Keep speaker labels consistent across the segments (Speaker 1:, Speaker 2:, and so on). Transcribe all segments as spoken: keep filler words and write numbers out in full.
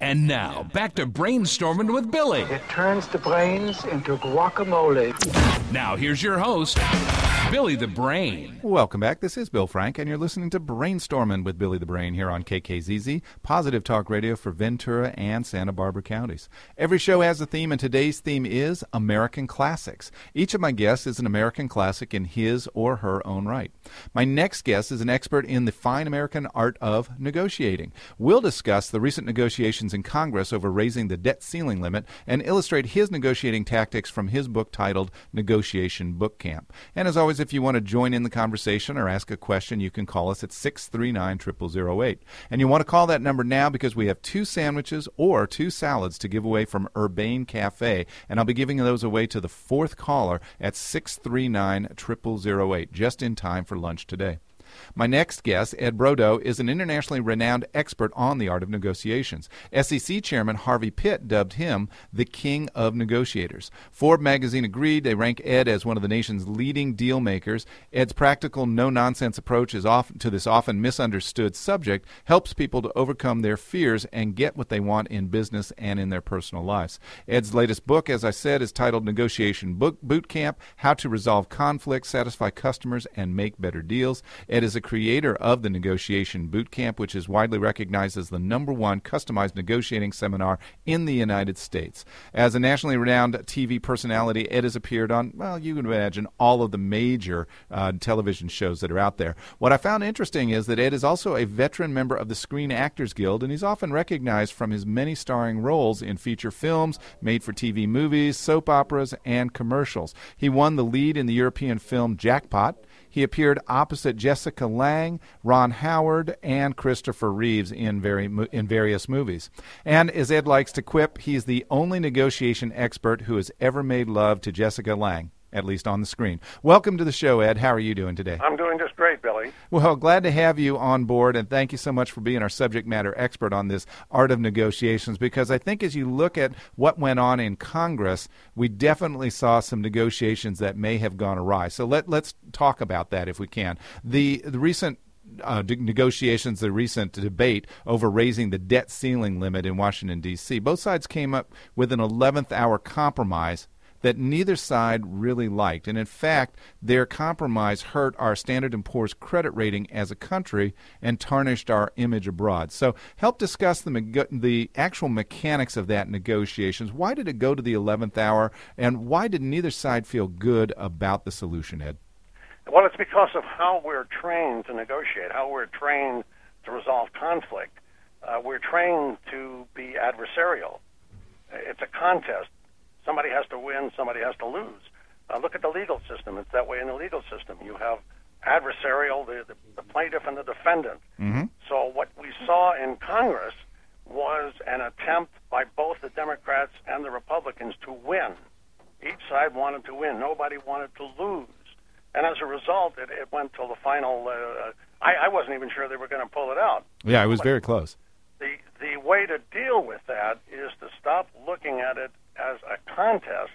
Speaker 1: And now, back to Brainstorming with Billy.
Speaker 2: It turns the brains into guacamole.
Speaker 1: Now, here's your host, Billy the Brain.
Speaker 3: Welcome back. This is Bill Frank, and you're listening to Brainstorming with Billy the Brain here on K K Z Z, Positive Talk Radio for Ventura and Santa Barbara counties. Every show has a theme, and today's theme is American Classics. Each of my guests is an American classic in his or her own right. My next guest is an expert in the fine American art of negotiating. We'll discuss the recent negotiations in Congress over raising the debt ceiling limit and illustrate his negotiating tactics from his book titled Negotiation Boot Camp. And as always, if you want to join in the conversation or ask a question, you can call us at six three nine, zero zero zero eight. And you want to call that number now because we have two sandwiches or two salads to give away from Urbane Cafe, and I'll be giving those away to the fourth caller at six three nine, zero zero zero eight, just in time for lunch today. My next guest, Ed Brodow, is an internationally renowned expert on the art of negotiations. S E C Chairman Harvey Pitt dubbed him the king of negotiators. Forbes magazine agreed. They rank Ed as one of the nation's leading deal makers. Ed's practical, no-nonsense approach is often, to this often misunderstood subject helps people to overcome their fears and get what they want in business and in their personal lives. Ed's latest book, as I said, is titled Negotiation Boot Camp, How to Resolve Conflicts, Satisfy Customers, and Make Better Deals. Ed is a creator of the Negotiation Boot Camp, which is widely recognized as the number one customized negotiating seminar in the United States. As a nationally renowned T V personality, Ed has appeared on, well, you can imagine, all of the major uh, television shows that are out there. What I found interesting is that Ed is also a veteran member of the Screen Actors Guild, and he's often recognized from his many starring roles in feature films, made-for-T V movies, soap operas, and commercials. He won the lead in the European film Jackpot. He appeared opposite Jessica Lange, Ron Howard, and Christopher Reeves in, very, in various movies. And as Ed likes to quip, he's the only negotiation expert who has ever made love to Jessica Lange, at least on the screen. Welcome to the show, Ed. How are you doing today?
Speaker 4: I'm doing just great, Billy.
Speaker 3: Well, glad to have you on board, and thank you so much for being our subject matter expert on this art of negotiations, because I think as you look at what went on in Congress, we definitely saw some negotiations that may have gone awry. So let, let's talk about that if we can. The, the recent Uh, negotiations, the recent debate over raising the debt ceiling limit in Washington, D C, both sides came up with an eleventh hour compromise that neither side really liked. And in fact, their compromise hurt our Standard and Poor's credit rating as a country and tarnished our image abroad. So help discuss the the actual mechanics of that negotiations. Why did it go to the eleventh hour, and why did neither side feel good about the solution, Ed?
Speaker 4: Well, it's because of how we're trained to negotiate, how we're trained to resolve conflict. Uh, we're trained to be adversarial. It's a contest. Somebody has to win, somebody has to lose. Uh, look at the legal system. It's that way in the legal system. You have adversarial, the, the, the plaintiff and the defendant.
Speaker 3: Mm-hmm.
Speaker 4: So what we saw in Congress was an attempt by both the Democrats and the Republicans to win. Each side wanted to win. Nobody wanted to lose. And as a result, it, it went till the final. Uh, I, I wasn't even sure they were going to pull it out.
Speaker 3: Yeah, it was
Speaker 4: but
Speaker 3: very close.
Speaker 4: The the way to deal with that is to stop looking at it as a contest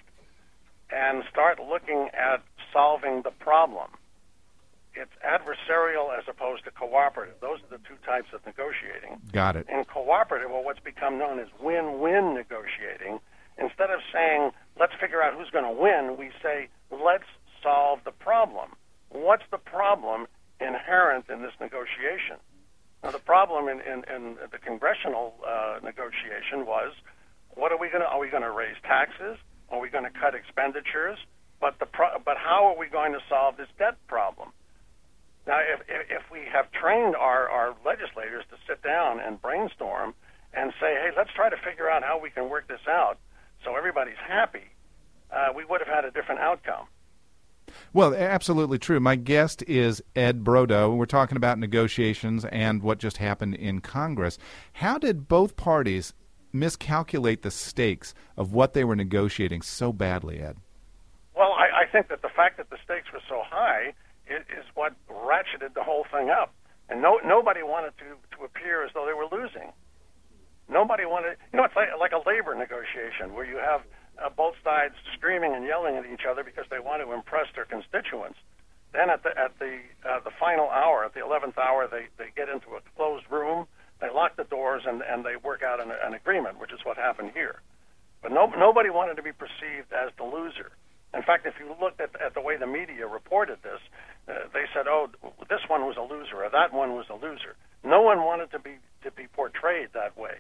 Speaker 4: and start looking at solving the problem. It's adversarial as opposed to cooperative. Those are the two types of negotiating.
Speaker 3: Got it.
Speaker 4: In cooperative, or what's become known as win-win negotiating, instead of saying, let's figure out who's going to win, we say, let's solve the problem. What's the problem inherent in this negotiation? Now, the problem in, in, in the congressional uh, negotiation was, what are we going to? Are we going to raise taxes? Are we going to cut expenditures? But the pro- but how are we going to solve this debt problem? Now, if if, if we have trained our, our legislators to sit down and brainstorm and say, hey, let's try to figure out how we can work this out so everybody's happy, uh, we would have had a different outcome.
Speaker 3: Well, absolutely true. My guest is Ed Brodow. We're talking about negotiations and what just happened in Congress. How did both parties miscalculate the stakes of what they were negotiating so badly, Ed?
Speaker 4: Well, I, I think that the fact that the stakes were so high is, is what ratcheted the whole thing up. And no, nobody wanted to, to appear as though they were losing. Nobody wanted, you know, it's like, like a labor negotiation where you have uh, both sides screaming and yelling at each other because they want to impress their constituents. Then at the at the uh, the final hour, at the eleventh hour, they, they get into a closed room. they lock the doors, and, and they work out an, an agreement, which is what happened here. But no, nobody wanted to be perceived as the loser. In fact, if you looked at, at the way the media reported this, uh, they said, oh, this one was a loser or that one was a loser. No one wanted to be to be portrayed that way.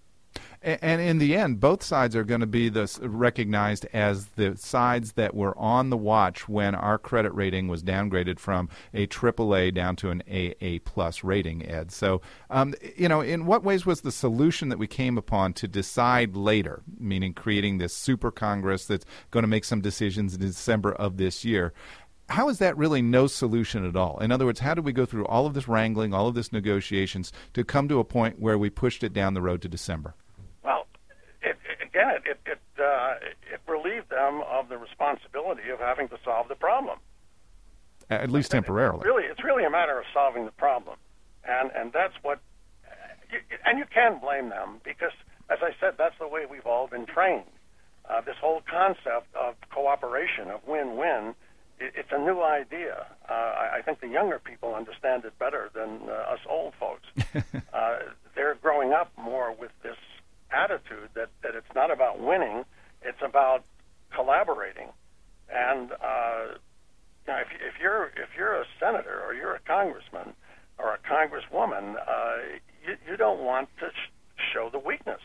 Speaker 3: And in the end, both sides are going to be this recognized as the sides that were on the watch when our credit rating was downgraded from a triple A down to an A A plus rating, Ed. So, um, you know, in what ways was the solution that we came upon to decide later, meaning creating this super Congress that's going to make some decisions in December of this year, how is that really no solution at all? In other words, how did we go through all of this wrangling, all of this negotiations to come to a point where we pushed it down the road to December?
Speaker 4: Well, it, it, again, it it it, uh, it relieved them of the responsibility of having to solve the problem.
Speaker 3: At least temporarily.
Speaker 4: It, really, it's really a matter of solving the problem, and and that's what. You, and you can blame them because, as I said, that's the way we've all been trained. Uh, this whole concept of cooperation, of win-win, it, it's a new idea. Uh, I, I think the younger people understand it better than uh, us old folks. uh, they're growing up more with this attitude that, that it's not about winning, it's about collaborating. And uh, you know, if, if you're if you're a senator or you're a congressman or a congresswoman, uh, you, you don't want to sh- show the weakness.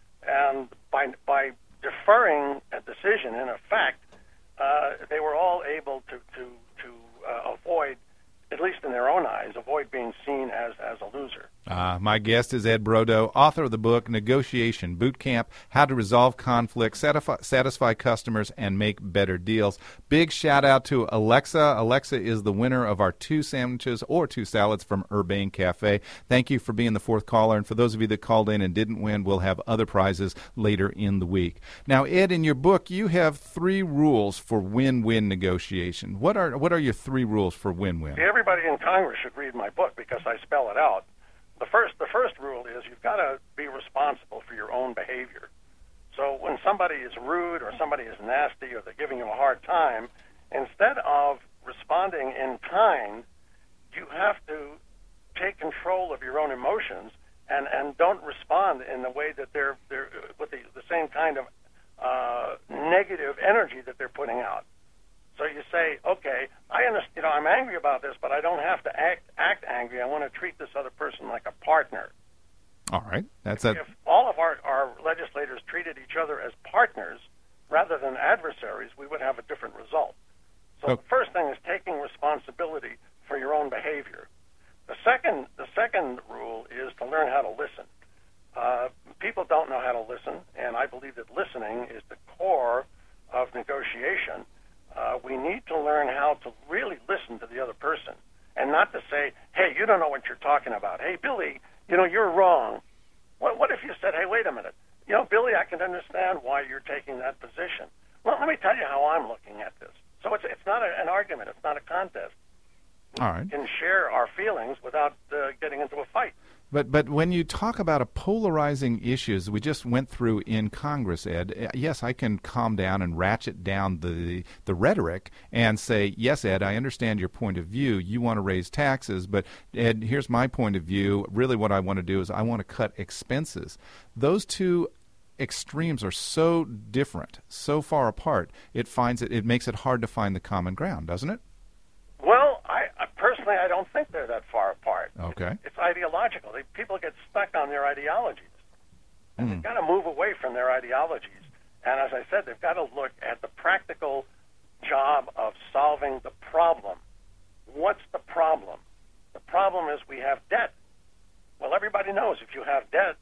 Speaker 4: And by by deferring a decision, in effect, uh, they were all able to to to uh, avoid, at least in their own eyes, avoid being seen as as a loser.
Speaker 3: Uh, my guest is Ed Brodow, author of the book Negotiation Boot Camp, How to Resolve Conflict, satisfy, satisfy Customers, and Make Better Deals. Big shout out to Alexa. Alexa is the winner of our two sandwiches or two salads from Urbane Cafe. Thank you for being the fourth caller. And for those of you that called in and didn't win, we'll have other prizes later in the week. Now, Ed, in your book, you have three rules for win-win negotiation. What are, what are your three rules for win-win?
Speaker 4: Everybody in Congress should read my book because I spell it out. The first, the first rule is you've got to be responsible for your own behavior. So when somebody is rude or somebody is nasty or they're giving you a hard time, instead of responding in kind, you have to take control of your own emotions and, and don't respond in the way that they're they're with the, the same kind of uh, negative energy that they're putting out. So you say, okay, I understand, you know, I'm angry about this, but I don't have to act act angry. I want to treat this other person like a partner.
Speaker 3: All right. That's a...
Speaker 4: If all of our, our legislators treated each other as partners rather than adversaries, we would have a different result. So
Speaker 3: oh.
Speaker 4: the first thing is taking responsibility for your own behavior. The second, the second rule is to learn how to listen. Uh, people don't know how to listen, and I believe that listening is the core of negotiation. Uh, we need to learn how to really listen to the other person and not to say, hey, you don't know what you're talking about. Hey, Billy, you know, you're wrong. What, what if you said, hey, wait a minute. You know, Billy, I can understand why you're taking that position. Well, let me tell you how I'm looking at this. So it's, it's not a, an argument. It's not a contest.
Speaker 3: All right.
Speaker 4: We can share our feelings without uh, getting into a fight.
Speaker 3: But but when you talk about a polarizing issues we just went through in Congress, Ed, yes, I can calm down and ratchet down the the rhetoric and say, yes, Ed, I understand your point of view. You want to raise taxes, but Ed, here's my point of view. Really what I want to do is I want to cut expenses. Those two extremes are so different, so far apart, it finds it, it makes it hard to find the common ground, doesn't it?
Speaker 4: Well, I, I personally, I don't think they're that far apart.
Speaker 3: Okay.
Speaker 4: It's, it's ideological. They, people get stuck on their ideologies. And
Speaker 3: Mm.
Speaker 4: they've got to move away from their ideologies. And as I said, they've got to look at the practical job of solving the problem. What's the problem? The problem is we have debt. Well, everybody knows if you have debt,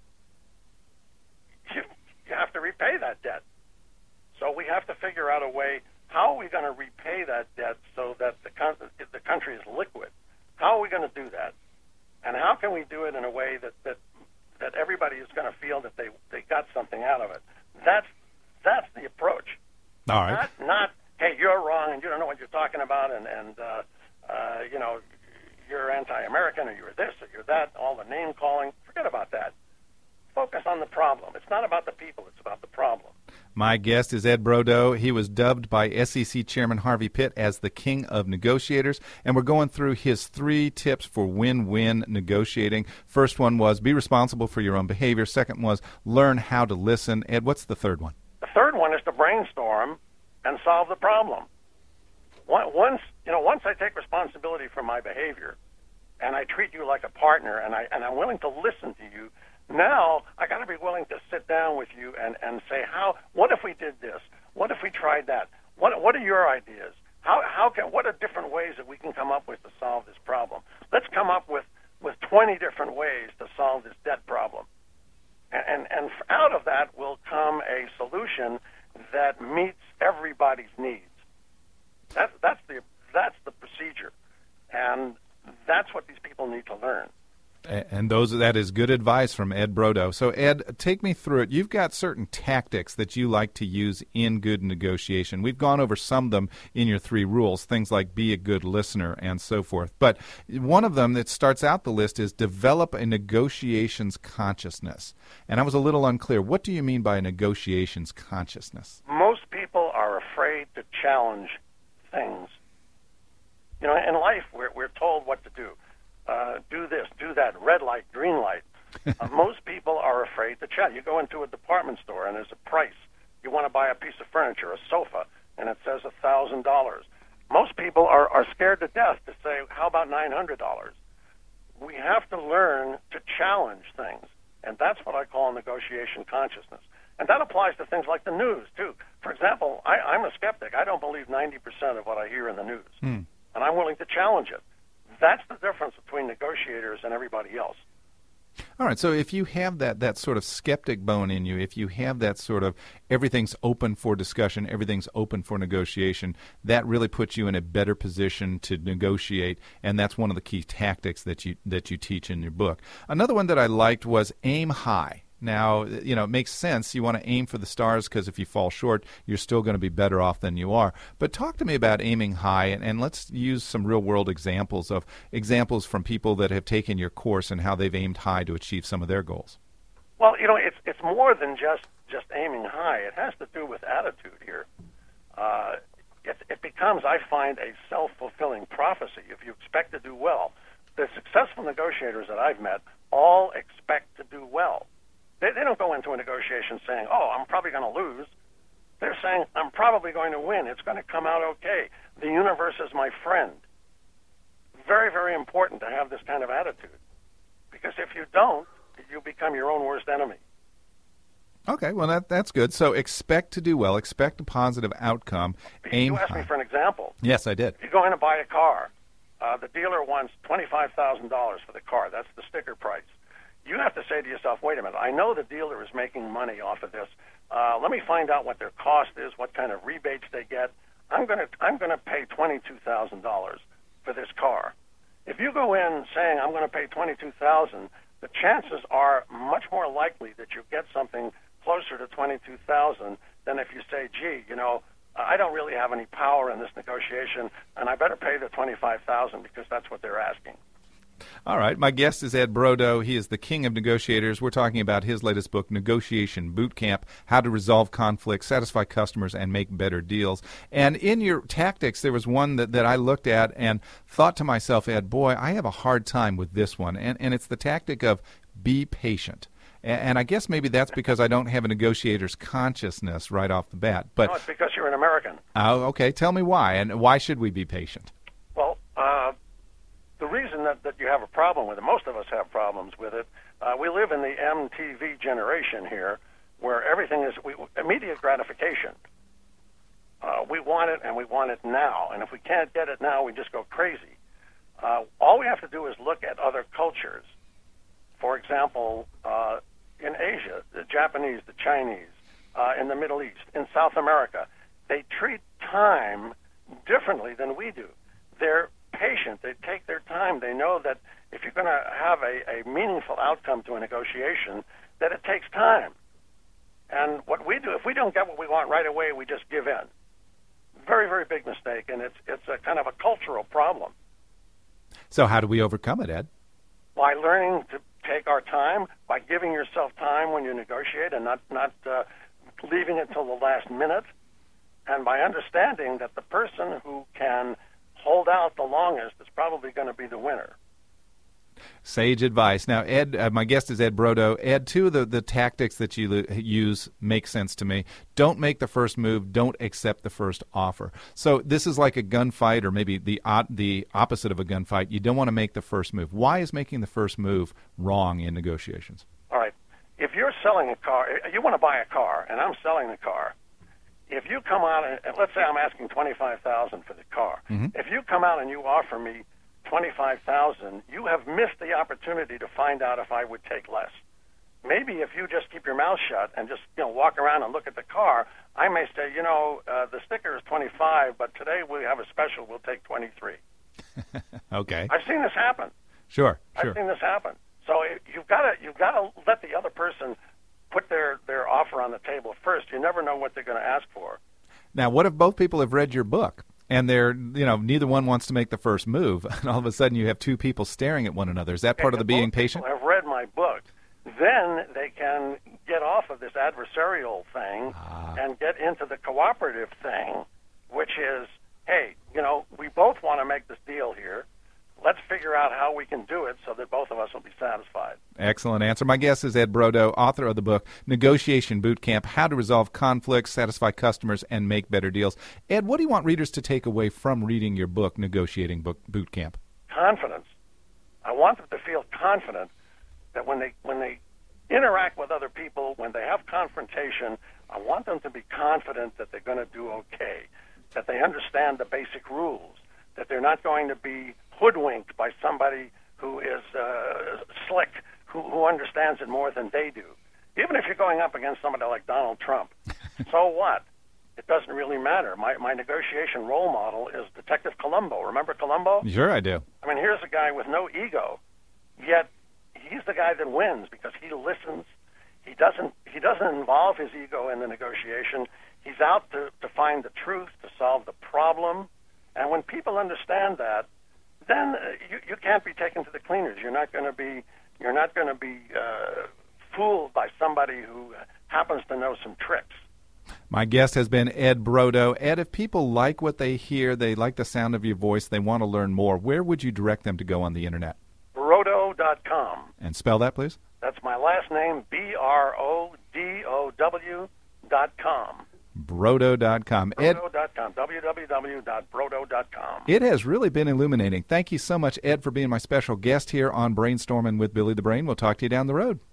Speaker 4: you, you have to repay that debt. So we have to figure out a way. How are we going to repay that debt so that the, con- the country is liquid? How are we going to do that? And how can we do it in a way that, that, that everybody is going to feel that they, they got something out of it? That's, that's the approach.
Speaker 3: All right.
Speaker 4: Not, not, hey, you're wrong and you don't know what you're talking about and, and uh, uh, you know, you're anti-American or you're this or you're that, all the name-calling. Forget about that. Focus on the problem. It's not about the people. It's about the problem.
Speaker 3: My guest is Ed Brodow. He was dubbed by S E C Chairman Harvey Pitt as the King of Negotiators, and we're going through his three tips for win-win negotiating. First one was be responsible for your own behavior. Second was learn how to listen. Ed, what's the third one?
Speaker 4: The third one is to brainstorm and solve the problem. Once, you know, once I take responsibility for my behavior and I treat you like a partner and, I, and I'm willing to listen to you, now I got to be willing to sit down with you and, and say, how? What if we did this? What if we tried that? What What are your ideas? How how can what are different ways that we can come up with to solve this problem? Let's come up with, with twenty different ways to solve this debt problem, and and, and out of that will come a solution that meets everybody's needs. That's that's the that's the procedure, and that's what these people need to learn.
Speaker 3: And those that is good advice from Ed Brodow. So, Ed, take me through it. You've got certain tactics that you like to use in good negotiation. We've gone over some of them in your three rules, things like be a good listener and so forth. But one of them that starts out the list is develop a negotiations consciousness. And I was a little unclear. What do you mean by a negotiations consciousness?
Speaker 4: Most people are afraid to challenge things. You know, in life, we're, we're told what to do. Uh, do this, do that, red light, green light. Uh, most people are afraid to chat. You go into a department store and there's a price. You want to buy a piece of furniture, a sofa, and it says one thousand dollars. Most people are, are scared to death to say, how about nine hundred dollars? We have to learn to challenge things, and that's what I call negotiation consciousness. And that applies to things like the news, too. For example, I, I'm a skeptic. I don't believe ninety percent of what I hear in the news,
Speaker 3: hmm.
Speaker 4: and I'm willing to challenge it. That's the difference between negotiators and everybody else.
Speaker 3: All right, so if you have that, that sort of skeptic bone in you, if you have that sort of everything's open for discussion, everything's open for negotiation, that really puts you in a better position to negotiate, and that's one of the key tactics that you that you teach in your book. Another one that I liked was aim high. Now, you know, it makes sense. You want to aim for the stars because if you fall short, you're still going to be better off than you are. But talk to me about aiming high, and, and let's use some real-world examples of examples from people that have taken your course and how they've aimed high to achieve some of their goals.
Speaker 4: Well, you know, it's it's more than just, just aiming high. It has to do with attitude here. Uh, it, it becomes, I find, a self-fulfilling prophecy. If you expect to do well, the successful negotiators that I've met all expect to do well. They, they don't go into a negotiation saying, oh, I'm probably going to lose. They're saying, I'm probably going to win. It's going to come out okay. The universe is my friend. Very, very important to have this kind of attitude. Because if you don't, you become your own worst enemy.
Speaker 3: Okay, well, that that's good. So expect to do well. Expect a positive outcome. Aim
Speaker 4: You asked
Speaker 3: high.
Speaker 4: me for an example.
Speaker 3: Yes, I did.
Speaker 4: If you go in to buy a car, uh, the dealer wants twenty-five thousand dollars for the car. That's the sticker price. You have to say to yourself, wait a minute, I know the dealer is making money off of this. Uh, let me find out what their cost is, what kind of rebates they get. I'm going to I'm going to pay twenty-two thousand dollars for this car. If you go in saying I'm going to pay twenty-two thousand dollars, the chances are much more likely that you get something closer to twenty-two thousand dollars than if you say, gee, you know, I don't really have any power in this negotiation, and I better pay the twenty-five thousand dollars because that's what they're asking.
Speaker 3: All right. My guest is Ed Brodow. He is the king of negotiators. We're talking about his latest book, Negotiation Boot Camp, How to Resolve Conflicts, Satisfy Customers, and Make Better Deals. And in your tactics, there was one that, that I looked at and thought to myself, Ed, boy, I have a hard time with this one. And, and it's the tactic of be patient. And, and I guess maybe that's because I don't have a negotiator's consciousness right off the bat. But
Speaker 4: no, it's because you're an American.
Speaker 3: Oh, okay. Tell me why. And why should we be patient?
Speaker 4: Well, uh, the reason that, that you have a problem with it, most of us have problems with it, uh, we live in the M T V generation here where everything is we, immediate gratification. Uh, we want it, and we want it now. And if we can't get it now, we just go crazy. Uh, all we have to do is look at other cultures. For example, uh, in Asia, the Japanese, the Chinese, uh, in the Middle East, in South America, they treat time differently than we do. They're patient. They take their time. They know that if you're going to have a, a meaningful outcome to a negotiation, that it takes time. And what we do, if we don't get what we want right away, we just give in. Very, very big mistake, and it's it's a kind of a cultural problem.
Speaker 3: So how do we overcome it, Ed?
Speaker 4: By learning to take our time, by giving yourself time when you negotiate and not, not uh, leaving it till the last minute, and by understanding that the person who can hold out the longest is probably going to be the winner.
Speaker 3: Sage advice. Now, Ed, uh, my guest is Ed Brodow. Ed, two of the, the tactics that you l- use make sense to me. Don't make the first move. Don't accept the first offer. So this is like a gunfight, or maybe the uh, the opposite of a gunfight. You don't want to make the first move. Why is making the first move wrong in negotiations?
Speaker 4: All right. If you're selling a car, you want to buy a car, and I'm selling the car. If you come out, and let's say I'm asking twenty-five thousand dollars for the car. Mm-hmm. If you come out and you offer me twenty-five thousand dollars, you have missed the opportunity to find out if I would take less. Maybe if you just keep your mouth shut and just, you know, walk around and look at the car, I may say, you know, uh, the sticker is twenty-five, but today we have a special, we'll take twenty-three.
Speaker 3: Okay.
Speaker 4: I've seen this happen.
Speaker 3: Sure, sure.
Speaker 4: I've seen this happen. So you've got to you've got to let the other person put their, their offer on the table first. You never know what they're going to ask for.
Speaker 3: Now, what if both people have read your book? And they're, you know, neither one wants to make the first move, and all of a sudden you have two people staring at one another. Is that part
Speaker 4: okay,
Speaker 3: of the being patient?
Speaker 4: Have read my book, then they can get off of this adversarial thing ah. and get into the cooperative thing, which is, hey, you know, we both want to make this deal here. Let's figure out how we can do it so that both of us will be satisfied.
Speaker 3: Excellent answer. My guest is Ed Brodow, author of the book Negotiation Boot Camp, How to Resolve Conflicts, Satisfy Customers, and Make Better Deals. Ed, what do you want readers to take away from reading your book, Negotiating Boot Camp?
Speaker 4: Confidence. I want them to feel confident that when they when they interact with other people, when they have confrontation, I want them to be confident that they're going to do okay, that they understand the basic rules, that they're not going to be hoodwinked by somebody who is uh, slick, who, who understands it more than they do. Even if you're going up against somebody like Donald Trump, so what? It doesn't really matter. My my negotiation role model is Detective Columbo. Remember Columbo?
Speaker 3: Sure, I do.
Speaker 4: I mean, here's a guy with no ego, yet he's the guy that wins because he listens. He doesn't he doesn't involve his ego in the negotiation. He's out to, to find the truth, to solve the problem. And when people understand that, then uh, you, you can't be taken to the cleaners. You're not going to be you're not going to be uh, fooled by somebody who happens to know some tricks.
Speaker 3: My guest has been Ed Brodow. Ed, if people like what they hear, they like the sound of your voice, they want to learn more, where would you direct them to go on the Internet?
Speaker 4: Brodow dot com.
Speaker 3: And spell that, please.
Speaker 4: That's my last name, B R O D O W dot com.
Speaker 3: Brodow dot com.
Speaker 4: Brodow dot com. w w w dot brodow dot com.
Speaker 3: It has really been illuminating. Thank you so much, Ed, for being my special guest here on Brainstorming with Billy the Brain. We'll talk to you down the road.